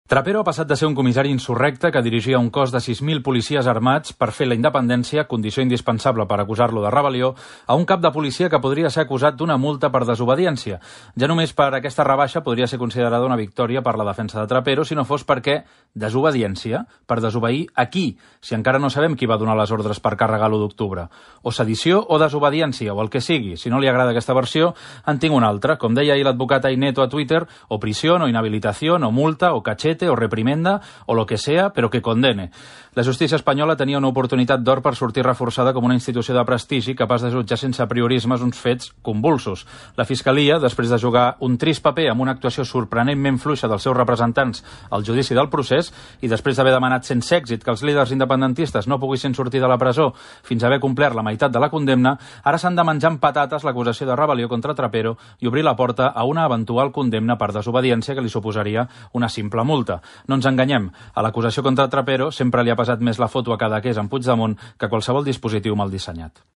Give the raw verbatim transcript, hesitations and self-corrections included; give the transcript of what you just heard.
Trapero ha passat de ser un comissari insurrecte que dirigia un cos de sis mil policies armats per fer la independència, condició indispensable per acusar-lo de rebel·lió, a un cap de policia que podria ser acusat d'una multa per desobediència. Ja només per aquesta rebaixa podria ser considerada una victòria per la defensa de Trapero si no fos perquè desobediència, per desobeir a qui, si encara no sabem qui va donar les ordres per carregar l'u d'octubre. O sedició o desobediència, o el que sigui. Si no li agrada aquesta versió, en tinc una altra. Com deia ahir l'advocat Aineto a Twitter, o prisió, o inhabilitació, o multa, o cachete, o reprimenda, o lo que sea, però que condene. La justícia espanyola tenia una oportunitat d'or per sortir reforçada com una institució de prestigi capaç de jutjar sense priorismes uns fets convulsos. La Fiscalia, després de jugar un trist paper amb una actuació sorprenentment fluixa dels seus representants al judici del procés i després d'haver demanat sense èxit que els líders independentistes no poguessin sortir de la presó fins a haver complert la meitat de la condemna, ara s'han de menjar amb patates l'acusació de rebel·lió contra Trapero i obrir la porta a una eventual condemna per desobediència que li suposaria una simple multa. No ens enganyem, a l'acusació contra Trapero sempre li ha pesat més la foto a Cadaqués en Puigdemont que qualsevol dispositiu mal dissenyat.